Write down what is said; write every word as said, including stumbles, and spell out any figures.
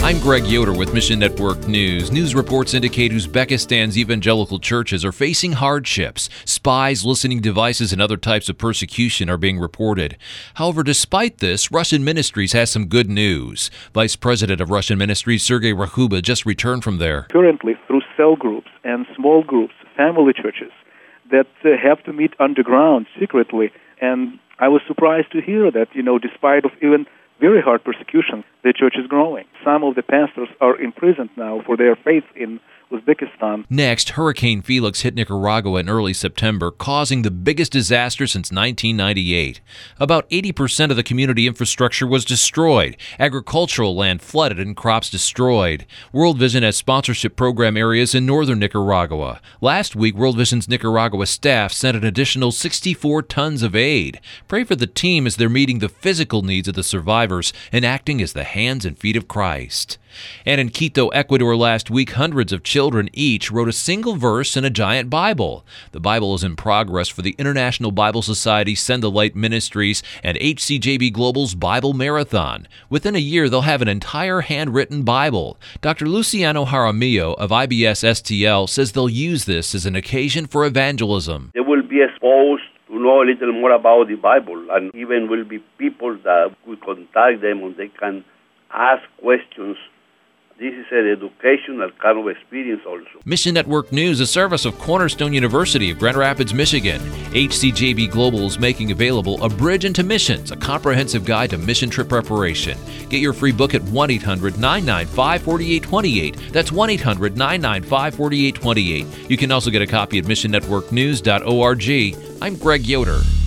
I'm Greg Yoder with Mission Network News. News reports indicate Uzbekistan's evangelical churches are facing hardships. Spies, listening devices, and other types of persecution are being reported. However, despite this, Russian Ministries has some good news. Vice President of Russian Ministries, Sergei Rakhuba, just returned from there. Currently, through cell groups and small groups, family churches that uh, have to meet underground secretly, and I was surprised to hear that, you know, despite of even very hard persecution, the church is growing. Some of the pastors are imprisoned now for their faith in Uzbekistan. Next, Hurricane Felix hit Nicaragua in early September, causing the biggest disaster since nineteen ninety-eight. About eighty percent of the community infrastructure was destroyed. Agricultural land flooded and crops destroyed. World Vision has sponsorship program areas in northern Nicaragua. Last week, World Vision's Nicaragua staff sent an additional sixty-four tons of aid. Pray for the team as they're meeting the physical needs of the survivors and acting as the hands and feet of Christ. And in Quito, Ecuador last week, hundreds of children each wrote a single verse in a giant Bible. The Bible is in progress for the International Bible Society, Send the Light Ministries, and H C J B Global's Bible Marathon. Within a year, they'll have an entire handwritten Bible. Doctor Luciano Jaramillo of I B S S T L says they'll use this as an occasion for evangelism. They will be exposed to know a little more about the Bible, and even will be people that will contact them and they can ask questions. This is an educational kind of experience also. Mission Network News, a service of Cornerstone University of Grand Rapids, Michigan. H C J B Global is making available A Bridge into Missions, a comprehensive guide to mission trip preparation. Get your free book at one eight hundred nine nine five four eight two eight. That's one eight hundred nine nine five four eight two eight. You can also get a copy at mission network news dot org. I'm Greg Yoder.